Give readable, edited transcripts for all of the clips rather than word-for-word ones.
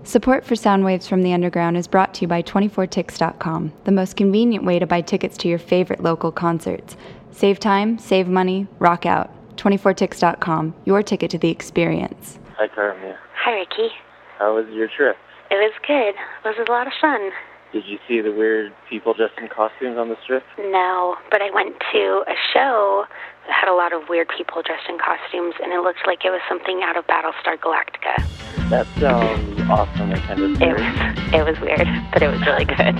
Support for Soundwaves from the Underground is brought to you by 24tix.com, the most convenient way to buy tickets to your favorite local concerts. Save time, save money, rock out. 24tix.com, your ticket to the experience. Hi, Carmia. Hi, Ricky. How was your trip? It was good. It was a lot of fun. Did you see the weird people dressed in costumes on the strip? No, but I went to a show that had a lot of weird people dressed in costumes, and it looked like it was something out of Battlestar Galactica. That sounds awesome and kind of weird. It was weird, but it was really good.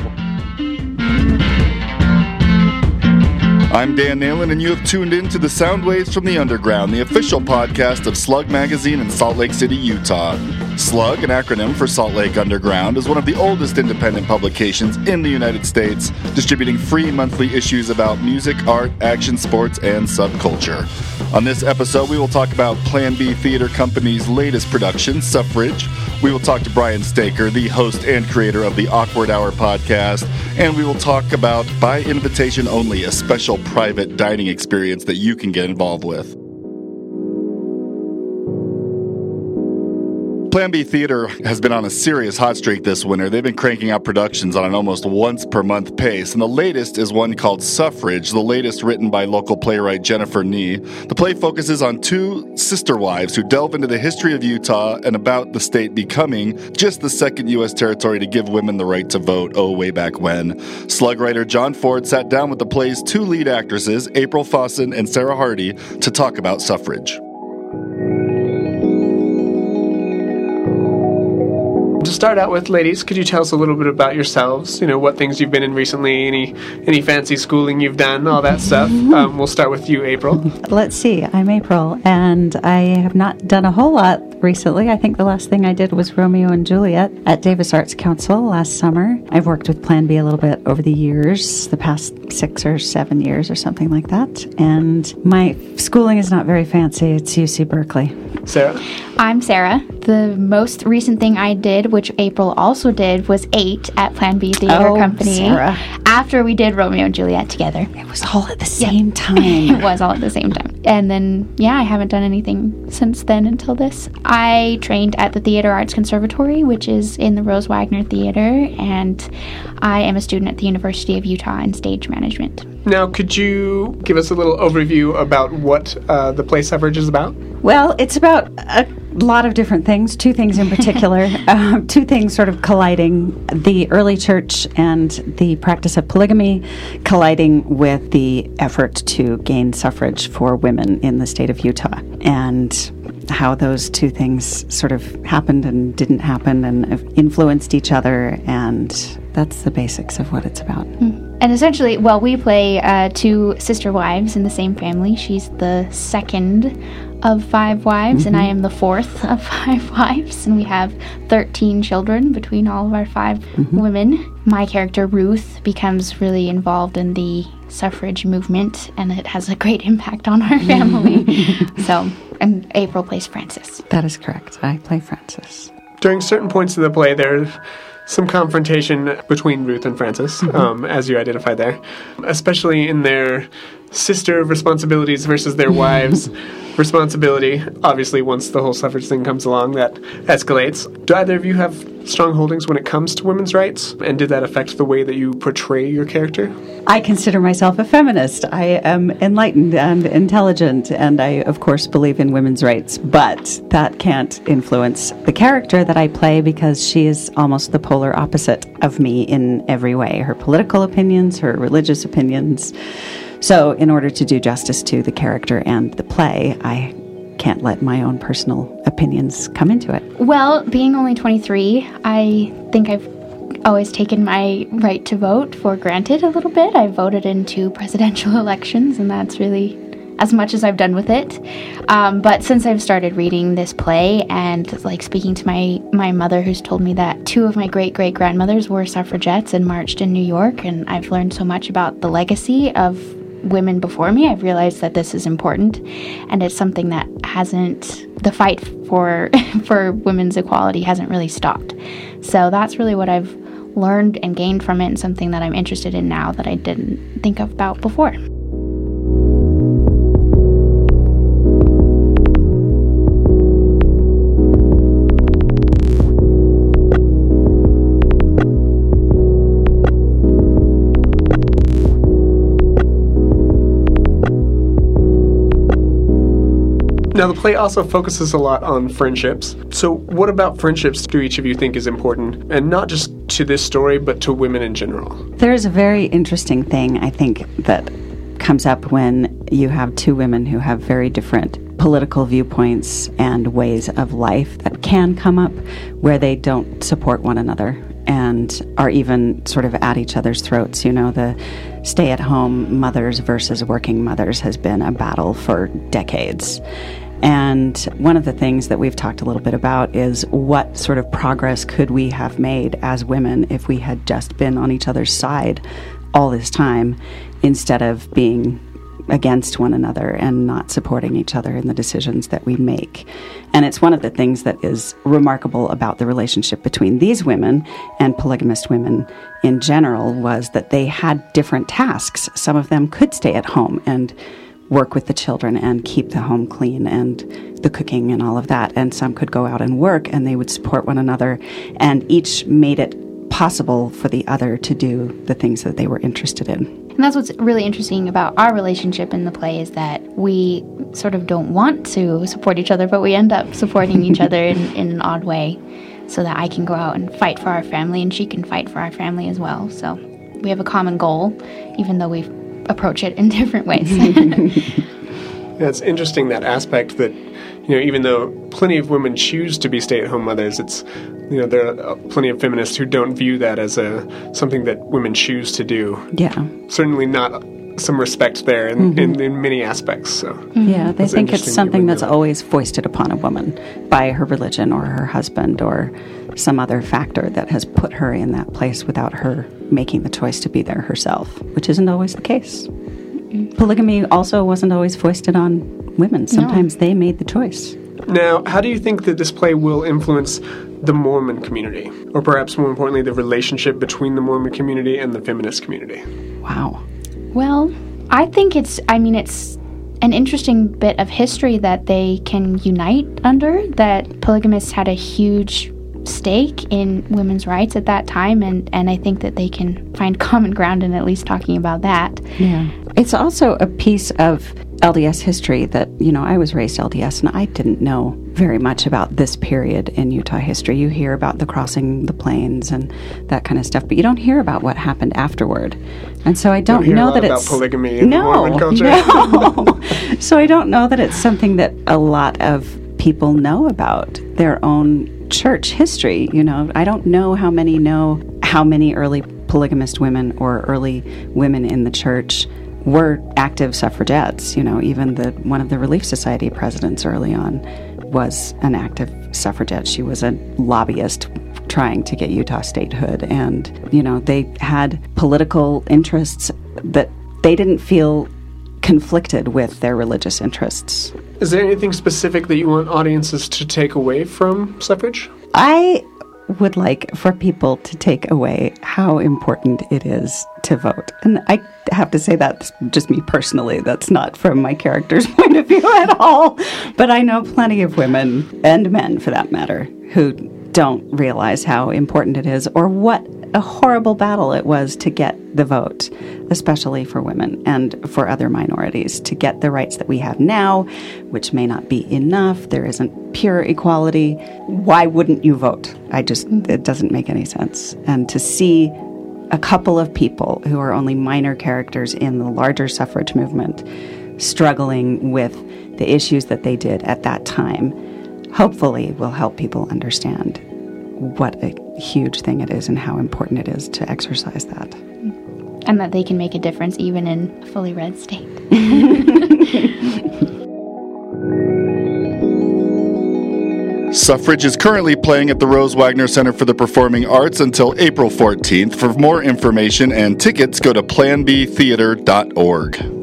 I'm Dan Nalen, and you have tuned in to the Soundwaves from the Underground, the official podcast of Slug Magazine in Salt Lake City, Utah. Slug, an acronym for Salt Lake Underground, is one of the oldest independent publications in the United States, distributing free monthly issues about music, art, action, sports, and subculture. On this episode, we will talk about Plan B Theater Company's latest production, Suffrage. We will talk to Brian Staker, the host and creator of the Awkward Hour podcast, and we will talk about By Invitation Only, a special private dining experience that you can get involved with. Plan B Theater has been on a serious hot streak this winter. They've been cranking out productions on an almost once-per-month pace, and the latest is one called Suffrage, the latest written by local playwright Jennifer Nee. The play focuses on two sister wives who delve into the history of Utah and about the state becoming just the second U.S. territory to give women the right to vote, way back when. Slug writer John Ford sat down with the play's two lead actresses, April Fossen and Sarah Hardy, to talk about Suffrage. To start out with, ladies, could you tell us a little bit about yourselves? You know, what things you've been in recently, any fancy schooling you've done, all that stuff. We'll start with you, April. Let's see. I'm April, and I have not done a whole lot recently. I think the last thing I did was Romeo and Juliet at Davis Arts Council last summer. I've worked with Plan B a little bit over the years, the past 6 or 7 years or something like that. And my schooling is not very fancy. It's UC Berkeley. Sarah? I'm Sarah. The most recent thing I did, which April also did, was 8 at Plan B Theater Company. Sarah. After we did Romeo and Juliet together. It was all at the same time. It was all at the same time. And then, I haven't done anything since then until this. I trained at the Theater Arts Conservatory, which is in the Rose Wagner Theater, and I am a student at the University of Utah in stage management. Now, could you give us a little overview about what the play Suffrage is about? Well, it's about a lot of different things, 2 things in particular, 2 things sort of colliding, the early church and the practice of polygamy colliding with the effort to gain suffrage for women in the state of Utah, and how those 2 things sort of happened and didn't happen and influenced each other, and that's the basics of what it's about. And essentially, we play 2 sister wives in the same family. She's the second of 5 wives, and I am the 4th of 5 wives, and we have 13 children between all of our 5 women. My character, Ruth, becomes really involved in the suffrage movement, and it has a great impact on our family. And April plays Frances. That is correct. I play Frances. During certain points of the play, there's some confrontation between Ruth and Frances, as you identified there, especially in their sister responsibilities versus their wives' responsibility. Obviously, once the whole suffrage thing comes along, that escalates. Do either of you have strong holdings when it comes to women's rights? And did that affect the way that you portray your character? I consider myself a feminist. I am enlightened and intelligent, and I, of course, believe in women's rights. But that can't influence the character that I play, because she is almost the polar opposite of me in every way. Her political opinions, her religious opinions. So in order to do justice to the character and the play, I can't let my own personal opinions come into it. Well, being only 23, I think I've always taken my right to vote for granted a little bit. I voted in 2 presidential elections, and that's really as much as I've done with it. But since I've started reading this play and speaking to my mother, who's told me that 2 of my great-great-grandmothers were suffragettes and marched in New York, and I've learned so much about the legacy of women before me, I've realized that this is important, and it's something that the fight for women's equality hasn't really stopped. So that's really what I've learned and gained from it, and something that I'm interested in now that I didn't think about before. Now, the play also focuses a lot on friendships. So what about friendships do each of you think is important? And not just to this story, but to women in general? There's a very interesting thing, I think, that comes up when you have two women who have very different political viewpoints and ways of life that can come up where they don't support one another and are even sort of at each other's throats. You know, the stay-at-home mothers versus working mothers has been a battle for decades. And one of the things that we've talked a little bit about is what sort of progress could we have made as women if we had just been on each other's side all this time instead of being against one another and not supporting each other in the decisions that we make. And it's one of the things that is remarkable about the relationship between these women and polygamist women in general was that they had different tasks. Some of them could stay at home and work with the children and keep the home clean and the cooking and all of that. And some could go out and work and they would support one another, and each made it possible for the other to do the things that they were interested in. And that's what's really interesting about our relationship in the play is that we sort of don't want to support each other, but we end up supporting each other in an odd way so that I can go out and fight for our family and she can fight for our family as well. So we have a common goal, even though we approach it in different ways. Yeah, it's interesting, that aspect that, even though plenty of women choose to be stay-at-home mothers, it's, there are plenty of feminists who don't view that as something that women choose to do. Yeah. Certainly not some respect there in many aspects. So yeah, they think it's something that's always foisted upon a woman by her religion or her husband or some other factor that has put her in that place without her making the choice to be there herself, which isn't always the case. Polygamy also wasn't always foisted on women. Sometimes they made the choice. Now, how do you think that this play will influence the Mormon community? Or perhaps more importantly, the relationship between the Mormon community and the feminist community? Wow. Well, I think it's an interesting bit of history that they can unite under, that polygamists had a huge stake in women's rights at that time, and I think that they can find common ground in at least talking about that. Yeah. It's also a piece of LDS history that, I was raised LDS and I didn't know very much about this period in Utah history. You hear about the crossing the plains and that kind of stuff, but you don't hear about what happened afterward. And so I don't know that it's about polygamy in Mormon culture. No. So I don't know that it's something that a lot of people know about their own church history. I don't know how many early polygamist women or early women in the church were active suffragettes. Even one of the Relief Society presidents early on was an active suffragette. She was a lobbyist trying to get Utah statehood, and they had political interests that they didn't feel conflicted with their religious interests. Is there anything specific that you want audiences to take away from suffrage? I would like for people to take away how important it is to vote. And I have to say that's just me personally. That's not from my character's point of view at all. But I know plenty of women, and men for that matter, who don't realize how important it is or what a horrible battle it was to get the vote, especially for women and for other minorities, to get the rights that we have now, which may not be enough. There isn't pure equality. Why wouldn't you vote? It doesn't make any sense. And to see a couple of people who are only minor characters in the larger suffrage movement struggling with the issues that they did at that time, hopefully will help people understand what a huge thing it is and how important it is to exercise that. And that they can make a difference even in a fully red state. Suffrage is currently playing at the Rose Wagner Center for the Performing Arts until April 14th. For more information and tickets, go to planbtheater.org.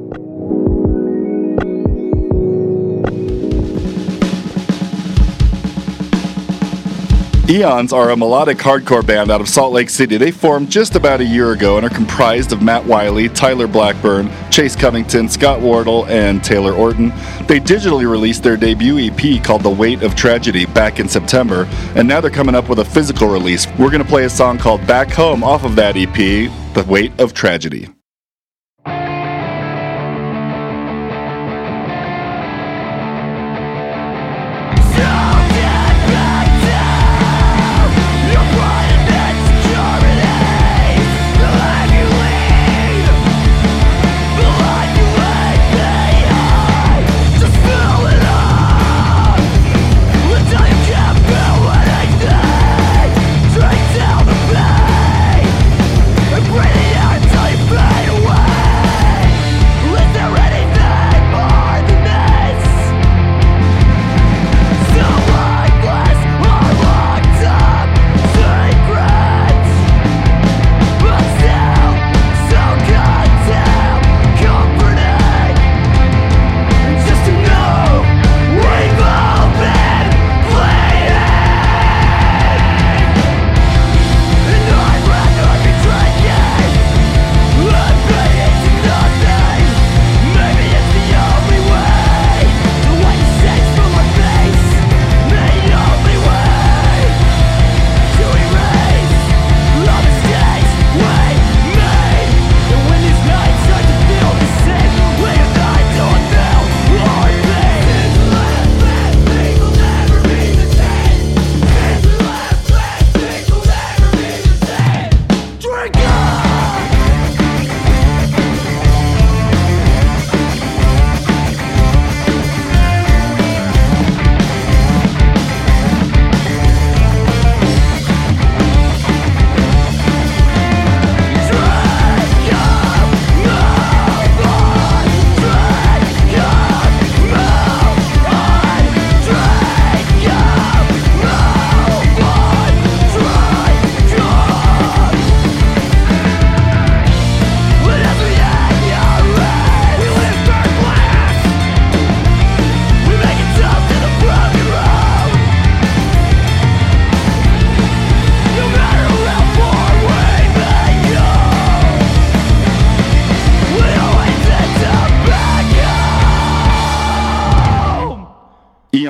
Eons are a melodic hardcore band out of Salt Lake City. They formed just about a year ago and are comprised of Matt Wiley, Tyler Blackburn, Chase Covington, Scott Wardle, and Taylor Orton. They digitally released their debut EP called The Weight of Tragedy back in September, and now they're coming up with a physical release. We're going to play a song called Back Home off of that EP, The Weight of Tragedy.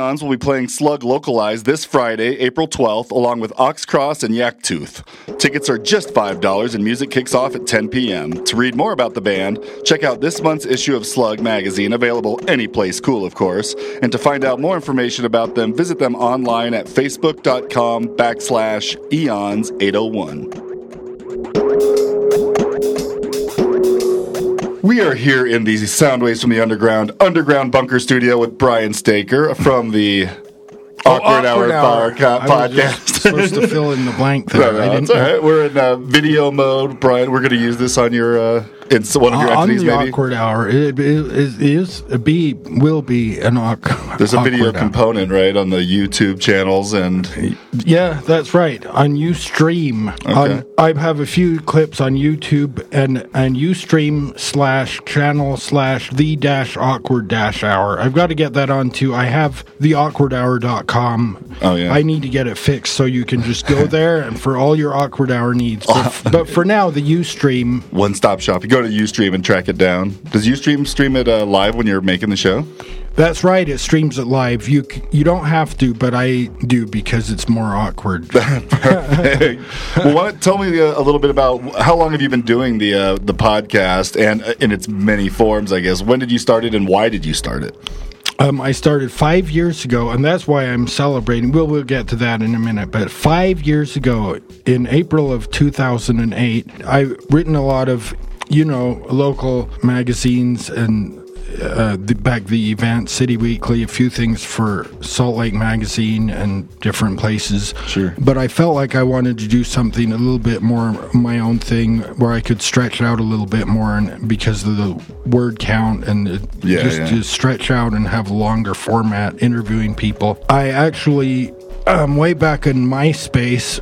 Eons will be playing Slug Localized this Friday, April 12th, along with Oxcross and Yaktooth. Tickets are just $5 and music kicks off at 10 p.m. To read more about the band, check out this month's issue of Slug magazine, available any place cool, of course. And to find out more information about them, visit them online at facebook.com/Eons801. We are here in the Soundwaves from the Underground bunker studio with Brian Staker from the Awkward Hour podcast. Supposed to fill in the blank there. No, it's all right. We're in video mode, Brian. We're going to use this on your in one of your entities, on the maybe. Awkward Hour. Will be an awkward. There's a video hour component, right, on the YouTube channels and. Yeah, that's right. On Ustream, Okay. I have a few clips on YouTube and Ustream/channel/the-awkward-hour. I've got to get that on too. I have theawkwardhour.com. Oh yeah. I need to get it fixed so you can just go there and for all your Awkward Hour needs. But for now, the Ustream. One-stop shop. You go to Ustream and track it down. Does Ustream stream it live when you're making the show? That's right. It streams it live. You don't have to, but I do because it's more awkward. Perfect. Well, tell me a little bit about how long have you been doing the podcast and in its many forms, I guess. When did you start it and why did you start it? I started 5 years ago, and that's why I'm celebrating. We'll get to that in a minute. But 5 years ago, in April of 2008, I've written a lot of, local magazines and the event, City Weekly, a few things for Salt Lake Magazine and different places. Sure. But I felt like I wanted to do something a little bit more my own thing where I could stretch out a little bit more and because of the word count and just stretch out and have a longer format interviewing people. I actually, way back in MySpace,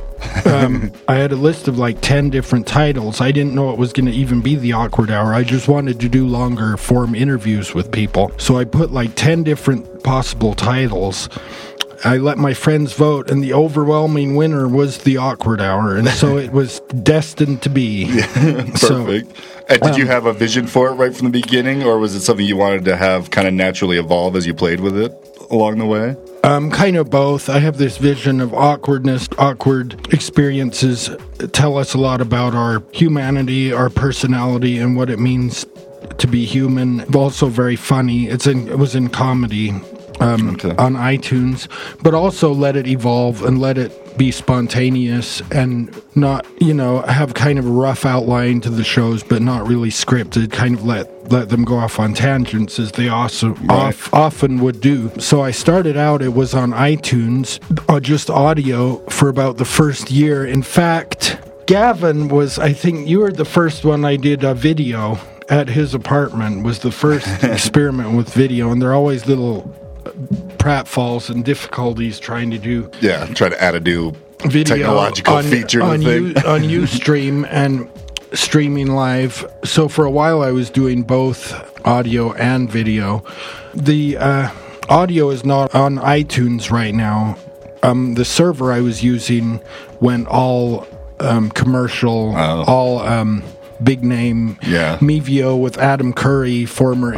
I had a list of like 10 different titles. I didn't know it was going to even be the Awkward Hour. I just wanted to do longer form interviews with people. So I put like 10 different possible titles. I let my friends vote, and the overwhelming winner was the Awkward Hour, and so it was destined to be. Perfect. So, and did you have a vision for it right from the beginning, or was it something you wanted to have kind of naturally evolve as you played with it along the way? Kind of both. I have this vision of awkwardness. Awkward experiences tell us a lot about our humanity, our personality, and what it means to be human. Also very funny. It was in comedy on iTunes, but also let it evolve and let it be spontaneous and not, have kind of a rough outline to the shows, but not really scripted. Kind of let them go off on tangents as they also often would do. So I started out, it was on iTunes, just audio for about the first year. In fact, Gavin I think you were the first one I did a video at his apartment, was the first experiment with video, and they're always little pratfalls and difficulties trying to do. Yeah, try to add a new video technological feature to the thing. On Ustream and streaming live. So for a while I was doing both audio and video. The audio is not on iTunes right now. The server I was using went all commercial, all big name. Yeah. Mevio with Adam Curry, former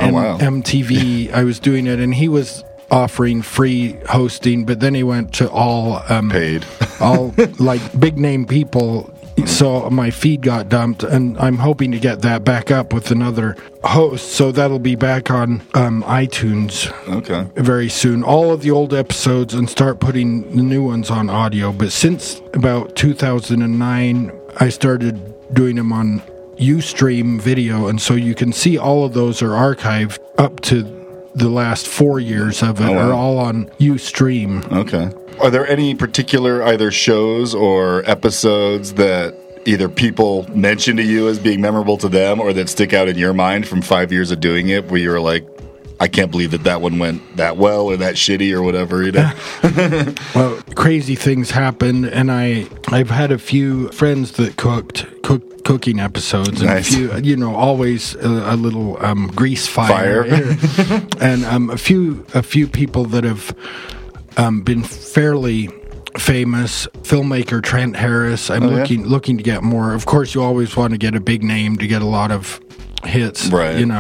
MTV. I was doing it, and he was offering free hosting, but then he went to all paid, all like big name people. So my feed got dumped, and I'm hoping to get that back up with another host. So that'll be back on iTunes very soon. All of the old episodes, and start putting the new ones on audio. But since about 2009, I started doing them on Ustream video, and so you can see all of those are archived up to the last 4 years of it are all on Ustream. Okay. Are there any particular either shows or episodes that either people mention to you as being memorable to them or that stick out in your mind from 5 years of doing it where you were like, I can't believe that one went that well or that shitty or whatever, Well, crazy things happen, and I've had a few friends that cooked cooking episodes, and nice. a few, always a little grease fire. And a few people that have been fairly famous. Filmmaker Trent Harris. I'm looking to get more. Of course, you always want to get a big name to get a lot of hits, right?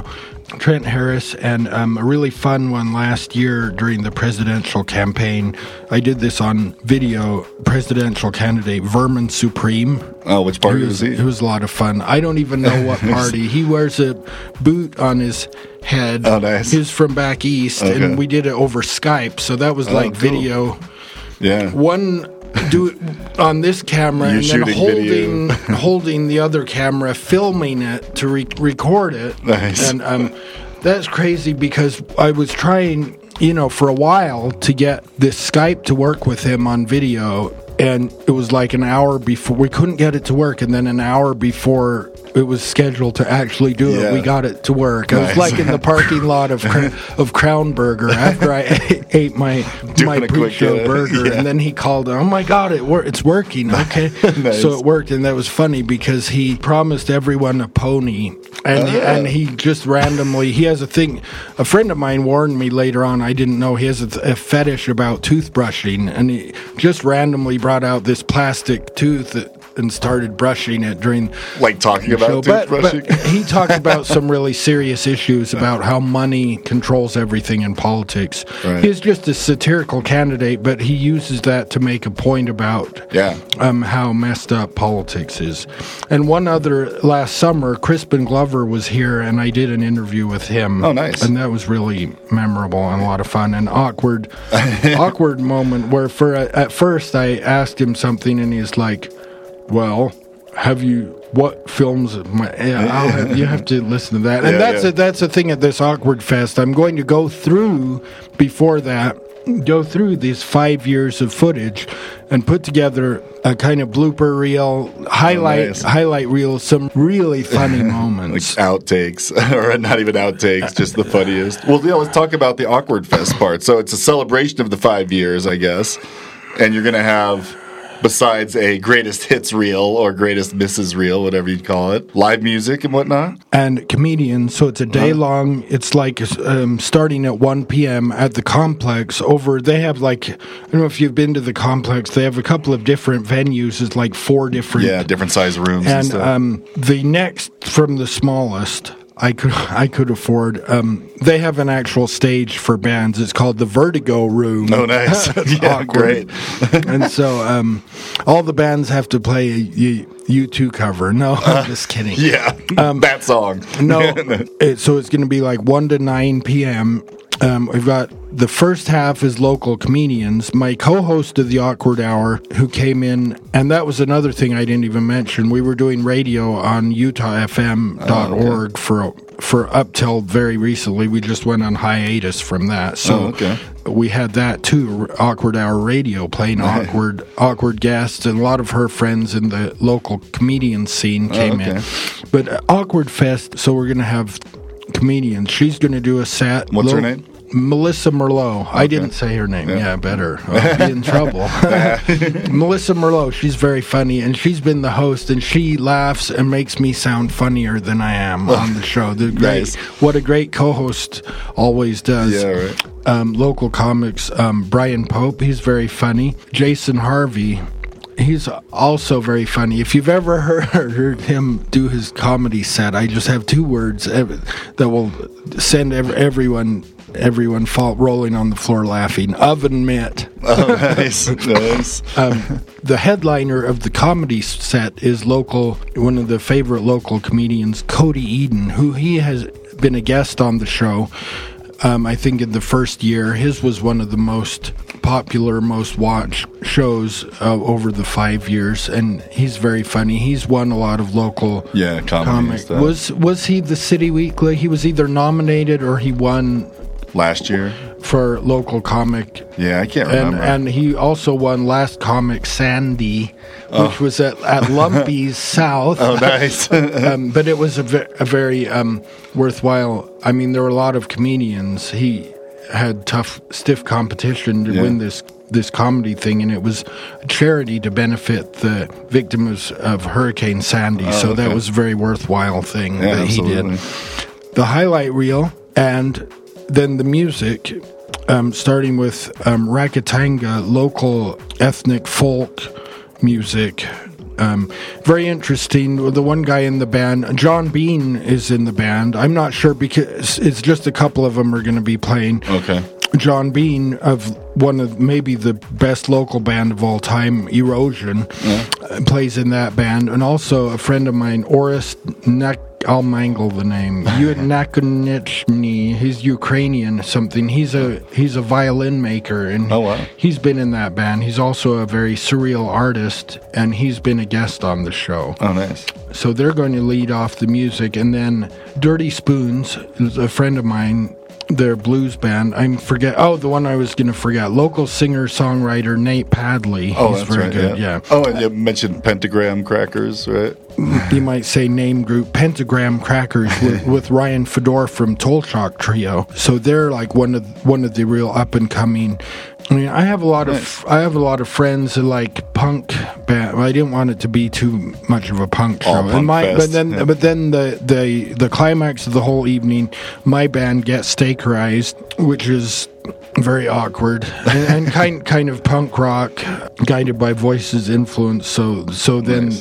Trent Harris, and a really fun one last year during the presidential campaign. I did this on video. Presidential candidate Vermin Supreme. Oh, which party was he? It was a lot of fun. I don't even know what party. He wears a boot on his head. Oh, nice. He's from back east, and we did it over Skype, so that was like cool. video. Yeah. One do it on this camera, and then holding the other camera, filming it to record it. Nice. And that's crazy because I was trying, for a while to get this Skype to work with him on video, and it was like an hour before we couldn't get it to work, and then an hour before it was scheduled to actually do it, we got it to work. I was like in the parking lot of Crown Burger after I ate my pre-show burger, and then he called, oh my God, it's working. Okay. Nice. So it worked, and that was funny because he promised everyone a pony, and he just randomly, he has a thing, a friend of mine warned me later on, I didn't know, he has a fetish about toothbrushing, and he just randomly brought out this plastic tooth and started brushing it during talking about toothbrushing. But he talked about some really serious issues about how money controls everything in politics. Right. He's just a satirical candidate, but he uses that to make a point about how messed up politics is. And one other, last summer, Crispin Glover was here, and I did an interview with him. Oh, nice. And that was really memorable and a lot of fun. And awkward moment where at first I asked him something, and he's like, well, what films? You have to listen to that. And that's the thing at this Awkward Fest. I'm going to go through, these 5 years of footage and put together a kind of blooper reel, highlight reel, some really funny moments. Like outtakes, or not even outtakes, just the funniest. Well, let's talk about the Awkward Fest part. So it's a celebration of the 5 years, I guess. And you're going to have, besides a greatest hits reel or greatest misses reel, whatever you'd call it, live music and whatnot? And comedians, so it's a day long, it's like starting at 1 p.m. at the Complex they have I don't know if you've been to the Complex, they have a couple of different venues, it's like 4 different... Yeah, different size rooms and stuff. The next from the smallest... I could afford. They have an actual stage for bands. It's called the Vertigo Room. Oh, nice! Yeah, great. And so all the bands have to play a U2 cover. No, I'm just kidding. Yeah, that song. No, so it's going to be like 1 to 9 p.m. We've got the first half is local comedians. My co-host of the Awkward Hour, who came in, and that was another thing I didn't even mention. We were doing radio on UtahFM.org for up till very recently. We just went on hiatus from that. So we had that too, Awkward Hour Radio, playing awkward guests, and a lot of her friends in the local comedian scene came in. But Awkward Fest, so we're going to have comedians. She's going to do a set. What's her name? Melissa Merlot. Okay. I didn't say her name. Yeah, better. I'll be in trouble. Melissa Merlot. She's very funny, and she's been the host, and she laughs and makes me sound funnier than I am on the show. Nice. What a great co-host always does. Yeah, right. Local comics. Brian Pope. He's very funny. Jason Harvey. He's also very funny. If you've ever heard him do his comedy set, I just have 2 words that will send everyone rolling on the floor laughing. Oven mitt. Oh, nice. Nice. The headliner of the comedy set is one of the favorite local comedians, Cody Eden, who he has been a guest on the show. I think in the first year, his was one of the most popular, most watched shows over the 5 years, and he's very funny. He's won a lot of local comedy stuff. Was he the City Weekly? He was either nominated or he won last year for local comic. Yeah, I can't remember. And he also won Last Comic Sandy, which was at Lumpy's South. Oh, nice. But it was a very worthwhile. I mean, there were a lot of comedians. He had stiff competition to win this comedy thing, and it was a charity to benefit the victims of Hurricane Sandy. So that was a very worthwhile thing that he did. The highlight reel, and then the music, starting with Rakatanga, local ethnic folk music. Very interesting. The one guy in the band, John Bean, is in the band. I'm not sure because it's just a couple of them are going to be playing. Okay. John Bean of one of maybe the best local band of all time, Erosion, plays in that band, and also a friend of mine, Oris I'll mangle the name. Nakonichny. He's Ukrainian something. He's a violin maker, and he's been in that band. He's also a very surreal artist, and he's been a guest on the show. Oh, nice. So they're going to lead off the music, and then Dirty Spoons is a friend of mine. Their blues band. The one I was going to forget. Local singer-songwriter Nate Padley. Oh, He's that's very right, good, yeah. Oh, and you mentioned Pentagram Crackers, right? You might say name group Pentagram Crackers with Ryan Fedor from Tolchok Trio. So they're like one of the real up and coming. I mean, I have a lot of friends that like punk band. Well, I didn't want it to be too much of a punk show. But then the climax of the whole evening, my band Get Stakerized, which is very awkward and kind of punk rock, guided by Voices influence. So then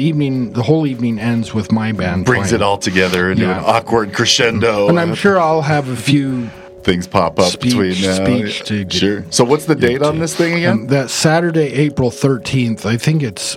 the whole evening ends with my band brings playing. It all together into an awkward crescendo. And I'm sure I'll have a few things pop up between now. Sure. So what's the date on this thing again? That's Saturday, April 13th. I think it's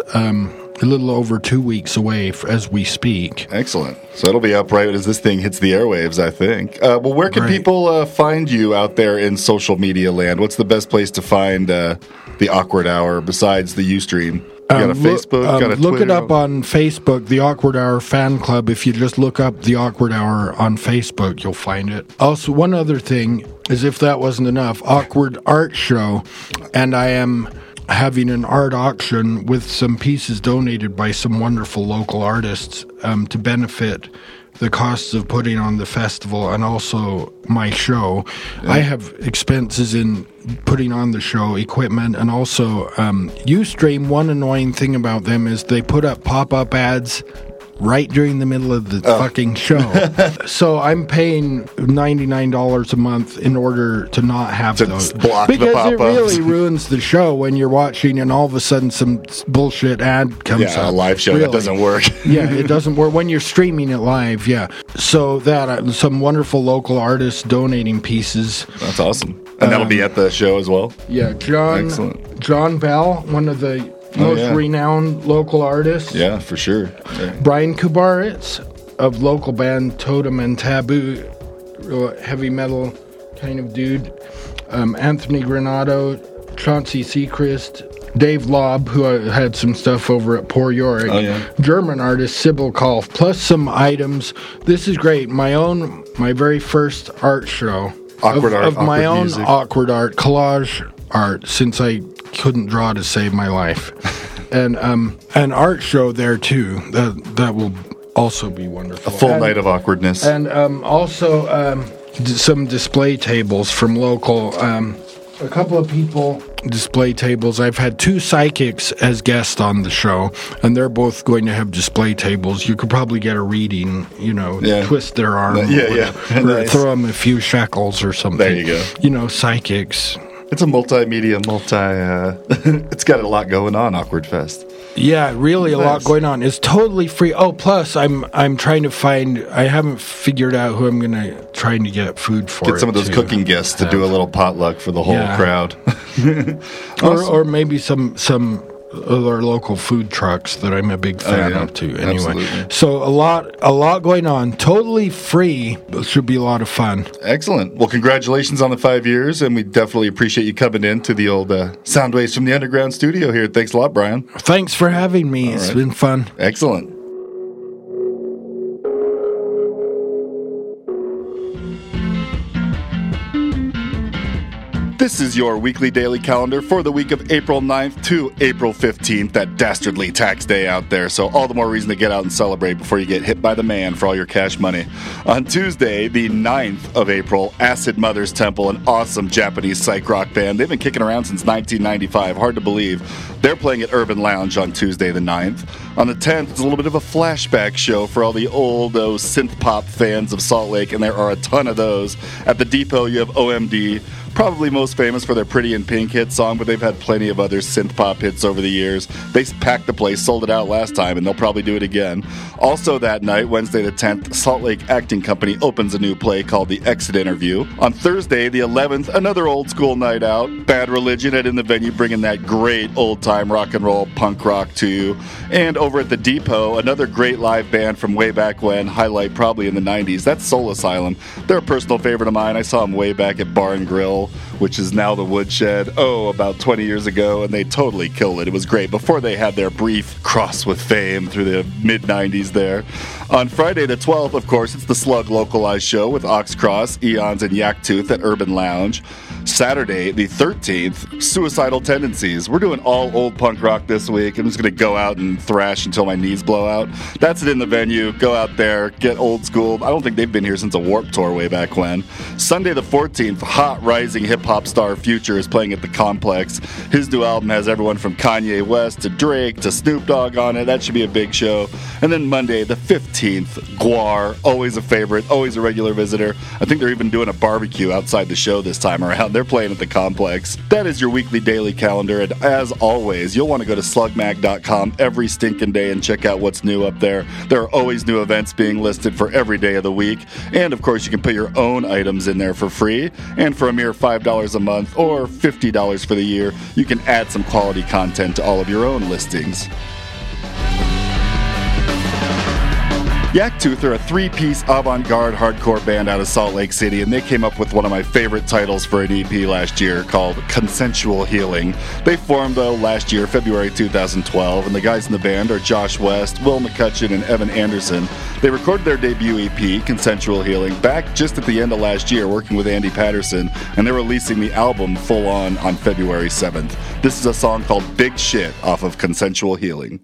a little over 2 weeks away as we speak. Excellent. So it'll be up right as this thing hits the airwaves, I think. Well, where can people find you out there in social media land? What's the best place to find the Awkward Hour besides the Ustream? You got a Facebook, got a Twitter? Look it up on Facebook, the Awkward Hour Fan Club. If you just look up the Awkward Hour on Facebook, you'll find it. Also, one other thing, as if that wasn't enough, Awkward Art Show, and I am having an art auction with some pieces donated by some wonderful local artists to benefit the costs of putting on the festival and also my show. Yeah. I have expenses in putting on the show, equipment, and also Ustream. One annoying thing about them is they put up pop-up ads right during the middle of the fucking show. So I'm paying $99 a month in order to not have those. Block because the pop-ups. It really ruins the show when you're watching and all of a sudden some bullshit ad comes up. Yeah, a live show, that doesn't work. Yeah, it doesn't work when you're streaming it live, yeah. So that, some wonderful local artists donating pieces. That's awesome. And that'll be at the show as well? Yeah, John Bell, one of the most renowned local artists. Yeah, for sure. Yeah. Brian Kubaritz of local band Totem and Taboo, heavy metal kind of dude. Anthony Granado, Chauncey Seacrest, Dave Lobb, who had some stuff over at Poor Yorick. Oh, yeah. German artist Sybil Kolf, plus some items. This is great. My very first art show. Awkward art, of my own music. Awkward art, collage art, since I couldn't draw to save my life. And an art show there too. That will also be wonderful. A full night of awkwardness. And also some display tables from local. A couple of people display tables. I've had two psychics as guests on the show, and they're both going to have display tables. You could probably get a reading, twist their arm. Or nice. Throw them a few shekels or something. There you go. Psychics. It's a multimedia, it's got a lot going on, Awkward Fest. Yeah, really a lot going on. It's totally free. Oh, plus I'm trying to find, I haven't figured out who I'm going to try to get food for. Get some of those cooking guests to do a little potluck for the whole crowd. Awesome. or maybe some other local food trucks that I'm a big fan of too. Anyway, so a lot going on. Totally free. It should be a lot of fun. Excellent. Well, congratulations on the 5 years, and we definitely appreciate you coming into the old Soundwaves from the Underground studio here. Thanks a lot, Brian. Thanks for having me. It's been fun. Excellent. This is your weekly daily calendar for the week of April 9th to April 15th, that dastardly tax day out there. So all the more reason to get out and celebrate before you get hit by the man for all your cash money. On Tuesday, the 9th of April, Acid Mother's Temple, an awesome Japanese psych rock band. They've been kicking around since 1995. Hard to believe. They're playing at Urban Lounge on Tuesday the 9th. On the 10th, it's a little bit of a flashback show for all the old synth pop fans of Salt Lake, and there are a ton of those. At the Depot, you have OMD. probably most famous for their Pretty in Pink hit song, but they've had plenty of other synth pop hits over the years. They packed the place, sold it out last time, and they'll probably do it again. Also that night, Wednesday the 10th, Salt Lake Acting Company opens a new play called The Exit Interview. On Thursday, the 11th, another old school night out. Bad Religion at in the venue, bringing that great old-time rock and roll punk rock to you. And over at the Depot, another great live band from way back when, highlight probably in the 90s. That's Soul Asylum. They're a personal favorite of mine. I saw them way back at Bar and Grill, which is now the Woodshed, about 20 years ago, and they totally killed it. It was great before they had their brief cross with fame through the mid-90s there. On Friday the 12th, of course, it's the Slug Localized Show with Ox Cross, Eons, and Yaktooth at Urban Lounge. Saturday the 13th, Suicidal Tendencies. We're doing all old punk rock this week. I'm just going to go out and thrash until my knees blow out. That's it in the venue. Go out there, get old school. I don't think they've been here since a Warped Tour way back when. Sunday the 14th, hot rising hip-hop star Future is playing at the Complex. His new album has everyone from Kanye West to Drake to Snoop Dogg on it. That should be a big show. And then Monday the 15th, Guar, always a favorite, always a regular visitor. I think they're even doing a barbecue outside the show this time around. They're playing at the Complex. That is your weekly daily calendar, and as always, you'll want to go to slugmag.com every stinking day and check out what's new up there. There are always new events being listed for every day of the week, and of course you can put your own items in there for free, and for a mere $5 a month or $50 for the year, you can add some quality content to all of your own listings. Yaktooth are a three-piece avant-garde hardcore band out of Salt Lake City, and they came up with one of my favorite titles for an EP last year called Consensual Healing. They formed, though, last year, February 2012, and the guys in the band are Josh West, Will McCutcheon, and Evan Anderson. They recorded their debut EP, Consensual Healing, back just at the end of last year, working with Andy Patterson, and they're releasing the album full-on on February 7th. This is a song called Big Shit off of Consensual Healing.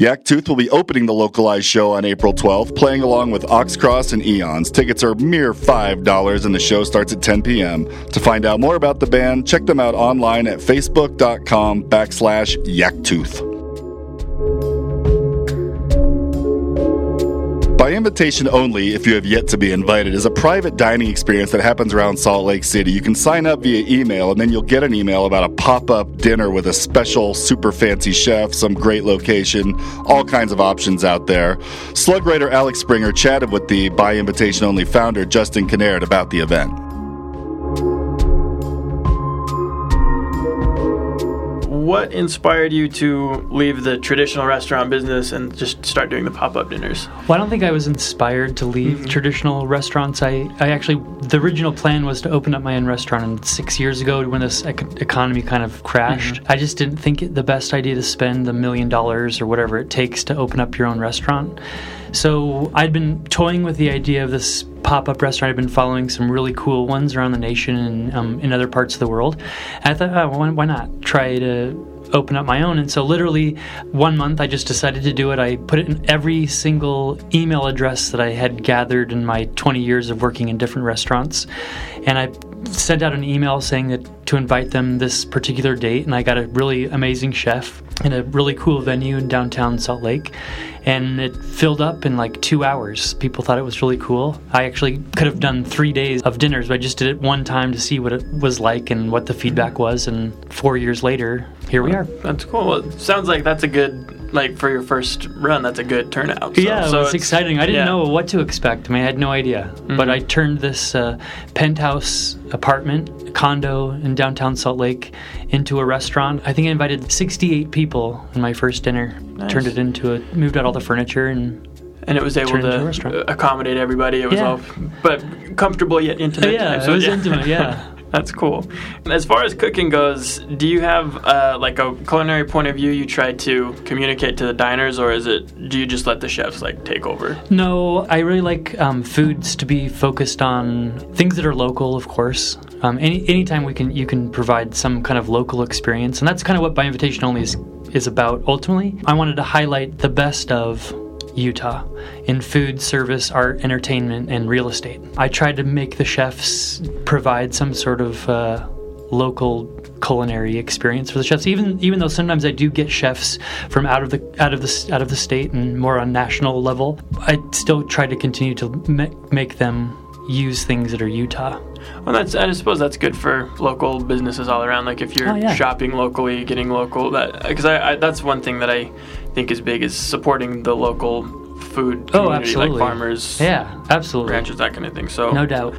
Yak Tooth will be opening the localized show on April 12th, playing along with Oxcross and Eons. Tickets are mere $5 and the show starts at 10 p.m. To find out more about the band, check them out online at facebook.com/Yaktooth. By Invitation Only, if you have yet to be invited, is a private dining experience that happens around Salt Lake City. You can sign up via email, and then you'll get an email about a pop-up dinner with a special super fancy chef, some great location, all kinds of options out there. Slug writer Alex Springer chatted with the By Invitation Only founder, Justin Kinnaird, about the event. What inspired you to leave the traditional restaurant business and just start doing the pop-up dinners? Well, I don't think I was inspired to leave traditional restaurants. I actually, the original plan was to open up my own restaurant, and 6 years ago when this economy kind of crashed, I just didn't think it the best idea to spend $1 million or whatever it takes to open up your own restaurant. So I'd been toying with the idea of this pop-up restaurant. I've been following some really cool ones around the nation and in other parts of the world. And I thought, why not try to open up my own? And so literally 1 month I just decided to do it. I put it in every single email address that I had gathered in my 20 years of working in different restaurants. And I sent out an email saying that to invite them this particular date, and I got a really amazing chef in a really cool venue in downtown Salt Lake, and it filled up in like 2 hours. People thought it was really cool. I actually could have done 3 days of dinners, but I just did it one time to see what it was like and what the feedback was, and 4 years later, here we are. That's cool. Well, it sounds like that's a good, like for your first run, that's a good turnout. So, yeah, so it's exciting. I didn't know what to expect. I mean, I had no idea. But I turned this penthouse apartment, condo in downtown Salt Lake into a restaurant. I think I invited 68 people in my first dinner. Nice. Turned it into moved out all the furniture and it was able to accommodate everybody. It was all, but comfortable yet intimate. Yeah, it was intimate, yeah. That's cool. As far as cooking goes, do you have like a culinary point of view you try to communicate to the diners, or do you just let the chefs like take over? No, I really like foods to be focused on things that are local, of course. Anytime you can provide some kind of local experience, and that's kind of what By Invitation Only is about. Ultimately, I wanted to highlight the best of Utah in food, service, art, entertainment, and real estate. I tried to make the chefs provide some sort of local culinary experience for the chefs. Even though sometimes I do get chefs from out of the state and more on national level, I still try to continue to make them use things that are Utah. Well, I suppose that's good for local businesses all around. Like if you're shopping locally, getting local, because that's one thing that I think is big, is supporting the local food community, like farmers, absolutely, ranchers, that kind of thing. So no doubt.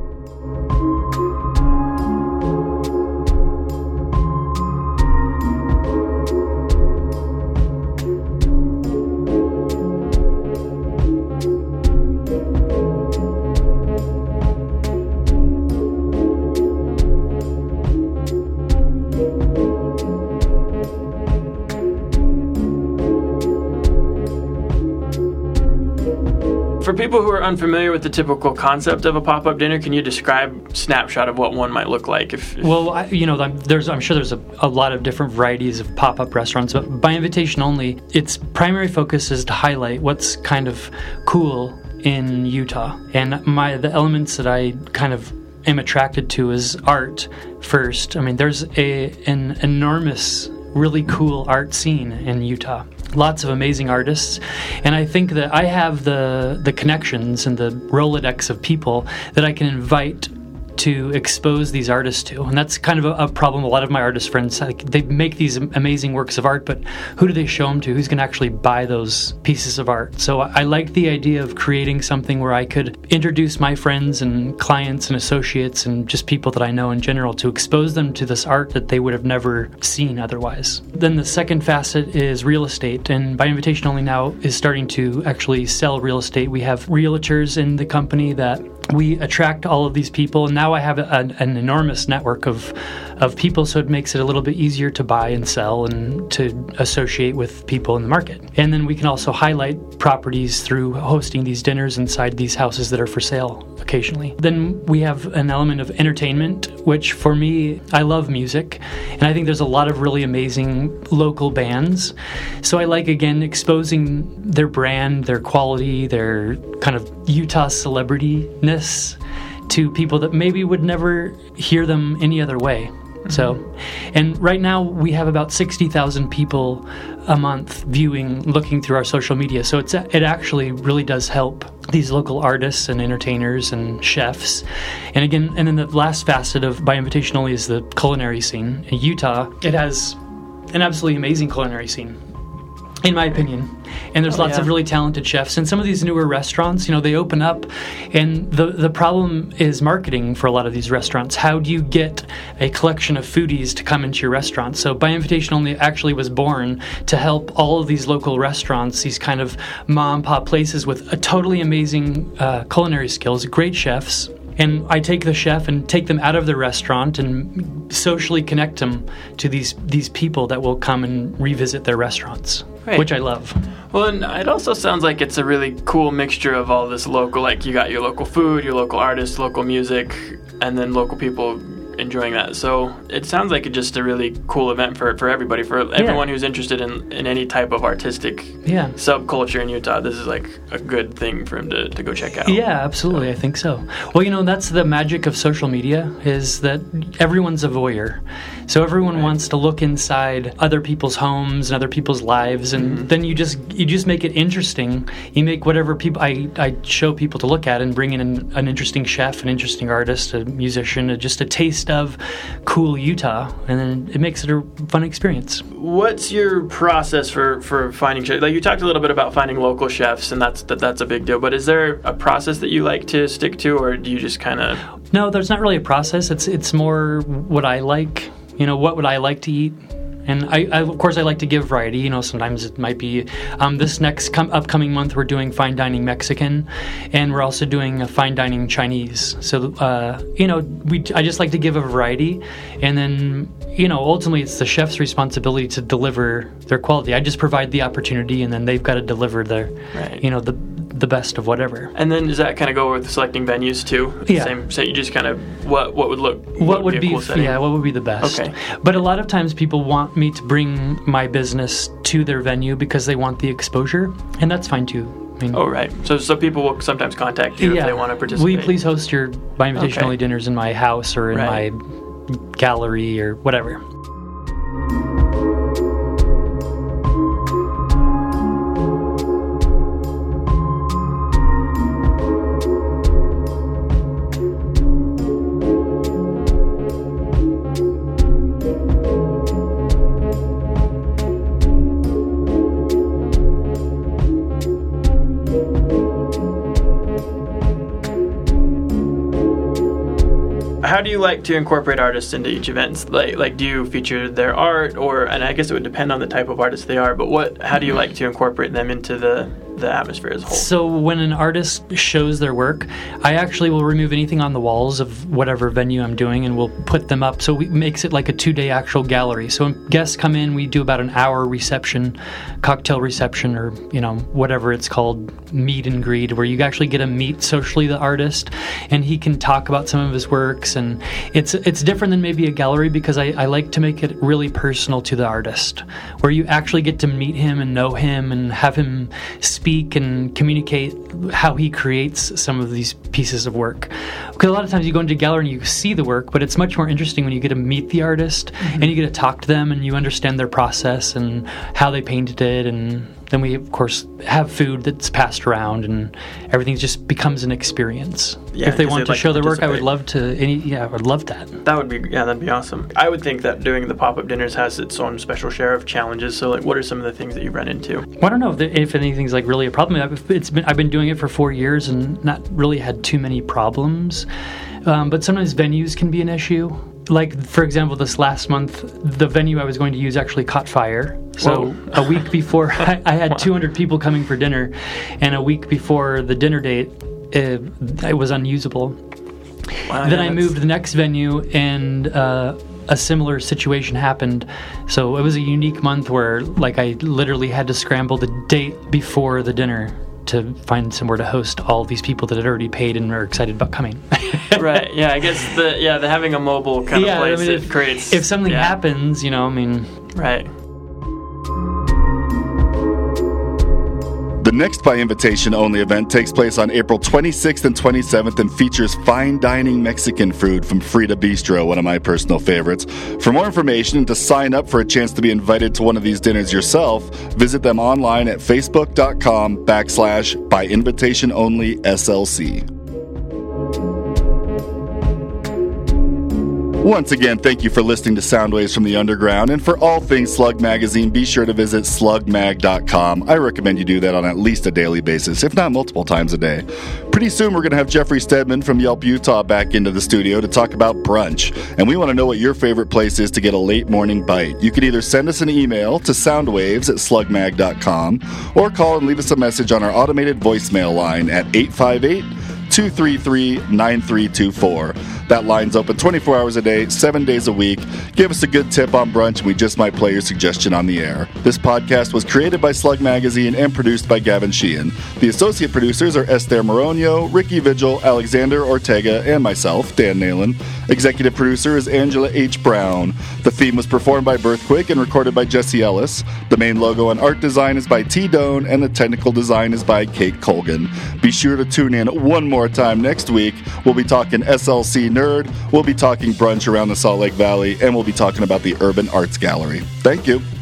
For people who are unfamiliar with the typical concept of a pop-up dinner, can you describe a snapshot of what one might look like? Well, I'm sure there's a lot of different varieties of pop-up restaurants, but By Invitation Only, its primary focus is to highlight what's kind of cool in Utah. And the elements that I kind of am attracted to is art first. I mean, there's an enormous, really cool art scene in Utah. Lots of amazing artists, and I think that I have the connections and the Rolodex of people that I can invite to expose these artists to. And that's kind of a problem. A lot of my artist friends, they make these amazing works of art, but who do they show them to? Who's going to actually buy those pieces of art? So I like the idea of creating something where I could introduce my friends and clients and associates and just people that I know in general to expose them to this art that they would have never seen otherwise. Then the second facet is real estate, and By Invitation Only now is starting to actually sell real estate. We have realtors in the company that we attract all of these people, and now I have an enormous network of of people, so it makes it a little bit easier to buy and sell and to associate with people in the market. And then we can also highlight properties through hosting these dinners inside these houses that are for sale occasionally. Then we have an element of entertainment, which for me, I love music, and I think there's a lot of really amazing local bands. So I like, again, exposing their brand, their quality, their kind of Utah celebrity-ness to people that maybe would never hear them any other way. So, and right now we have about 60,000 people a month looking through our social media. So it actually really does help these local artists and entertainers and chefs. And again, and then the last facet of By Invitation Only is the culinary scene. In Utah, it has an absolutely amazing culinary scene, in my opinion. And there's lots of really talented chefs. And some of these newer restaurants, they open up, and the problem is marketing for a lot of these restaurants. How do you get a collection of foodies to come into your restaurant? So By Invitation Only actually was born to help all of these local restaurants, these kind of mom-and-pop places with a totally amazing culinary skills, great chefs. And I take the chef and take them out of the restaurant and socially connect them to these people that will come and revisit their restaurants, which I love. Well, and it also sounds like it's a really cool mixture of all this local, like you got your local food, your local artists, local music, and then local people enjoying that. So it sounds like it's just a really cool event for everybody, for everyone who's interested in any type of artistic subculture in Utah. This is like a good thing for him to go check out. Yeah, absolutely. I think so. Well, that's the magic of social media, is that everyone's a voyeur. So everyone wants to look inside other people's homes and other people's lives, and then you just make it interesting. You make whatever people I show people to look at, and bring in an interesting chef, an interesting artist, a musician, just a taste of cool Utah, and then it makes it a fun experience. What's your process for finding chefs? Like, you talked a little bit about finding local chefs, and that's a big deal, but is there a process that you like to stick to, or do you just kind of... No, there's not really a process. It's more what I like. What would I like to eat? And I of course, I like to give variety. Sometimes it might be this next upcoming month we're doing fine dining Mexican, and we're also doing a fine dining Chinese. So I just like to give a variety, and then ultimately it's the chef's responsibility to deliver their quality. I just provide the opportunity, and then they've got to deliver their the best of whatever. And then does that kind of go with selecting venues too? Yeah. So you just kind of what would be a cool setting? Yeah, what would be the best? Okay. But a lot of times people want me to bring my business to their venue because they want the exposure, and that's fine too. Right. So people will sometimes contact you if they want to participate. Will you please host your By Invitation Only dinners in my house or in my gallery or whatever? How do you like to incorporate artists into each event? Like, do you feature their art, and I guess it would depend on the type of artist they are, but how do you like to incorporate them into the atmosphere as a whole? So when an artist shows their work, I actually will remove anything on the walls of whatever venue I'm doing, and we'll put them up. So it makes it like a 2-day actual gallery. So when guests come in, we do about an hour reception, cocktail reception, or whatever it's called, meet and greet, where you actually get to meet socially the artist, and he can talk about some of his works. And it's different than maybe a gallery, because I like to make it really personal to the artist, where you actually get to meet him and know him and have him speak and communicate how he creates some of these pieces of work. Because a lot of times you go into a gallery and you see the work, but it's much more interesting when you get to meet the artist and you get to talk to them and you understand their process and how they painted it. And then we, of course, have food that's passed around, and everything just becomes an experience. Yeah, if they want to show their work, I would love to. I would love that. That'd be awesome. I would think that doing the pop-up dinners has its own special share of challenges. So, what are some of the things that you've run into? Well, I don't know if anything's really a problem. I've been doing it for 4 years and not really had too many problems. But sometimes venues can be an issue. Like, for example, this last month, the venue I was going to use actually caught fire. So a week before, I had 200 people coming for dinner, and a week before the dinner date, it was unusable. Wow, then I moved the next venue, and a similar situation happened. So it was a unique month where, like, I literally had to scramble the date before the dinner to find somewhere to host all these people that had already paid and are excited about coming. Right. Yeah. I guess the having a mobile kind of place, I mean, it creates. If something happens, Right. The next by invitation only event takes place on April 26th and 27th and features fine dining Mexican food from Frida Bistro, one of my personal favorites. For more information and to sign up for a chance to be invited to one of these dinners yourself, visit them online at facebook.com/by invitation only SLC. Once again, thank you for listening to Soundwaves from the Underground, and for all things Slug Magazine, be sure to visit slugmag.com. I recommend you do that on at least a daily basis, if not multiple times a day. Pretty soon we're going to have Jeffrey Stedman from Yelp Utah back into the studio to talk about brunch, and we want to know what your favorite place is to get a late morning bite. You can either send us an email to soundwaves@slugmag.com or call and leave us a message on our automated voicemail line at 858-233-9324. That line's open 24 hours a day, 7 days a week. Give us a good tip on brunch, and we just might play your suggestion on the air. This podcast was created by Slug Magazine and produced by Gavin Sheehan. The associate producers are Esther Moronio, Ricky Vigil, Alexander Ortega, and myself, Dan Nalen. Executive producer is Angela H. Brown. The theme was performed by Birthquake and recorded by Jesse Ellis. The main logo and art design is by T. Doan, and the technical design is by Kate Colgan. Be sure to tune in one more time next week. We'll be talking SLC Nerd, we'll be talking brunch around the Salt Lake Valley, and we'll be talking about the Urban Arts Gallery. Thank you.